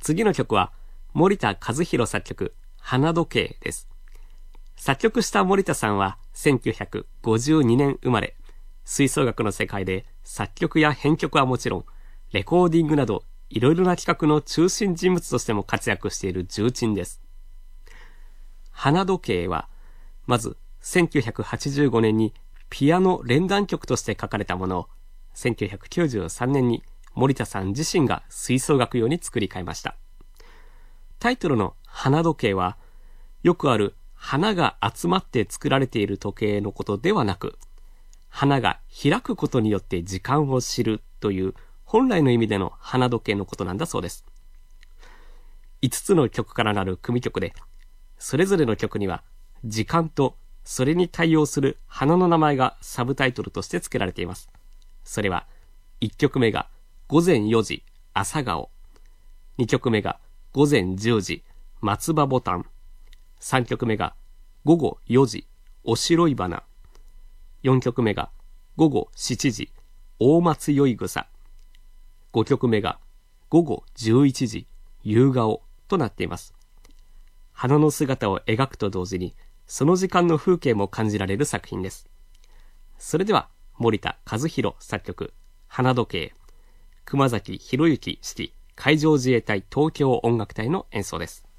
次の曲は森田和弘作曲、花時計です。作曲した森田さんは1952年生まれ、吹奏楽の世界で作曲や編曲はもちろん、レコーディングなどいろいろな企画の中心人物としても活躍している重鎮です。花時計は、まず1985年にピアノ連弾曲として書かれたものを、1993年に森田さん自身が吹奏楽用に作り変えました。タイトルの花時計は、よくある花が集まって作られている時計のことではなく、花が開くことによって時間を知るという本来の意味での花時計のことなんだそうです。5つの曲からなる組曲で、それぞれの曲には時間とそれに対応する花の名前がサブタイトルとして付けられています。それは1曲目が午前4時朝顔、2曲目が午前10時松葉ボタン、3曲目が午後4時おしろい花、4曲目が午後7時大松酔い草、5曲目が午後11時夕顔となっています。花の姿を描くと同時にその時間の風景も感じられる作品です。それでは森田和弘作曲、花時計、熊崎博之指揮、海上自衛隊東京音楽隊の演奏です。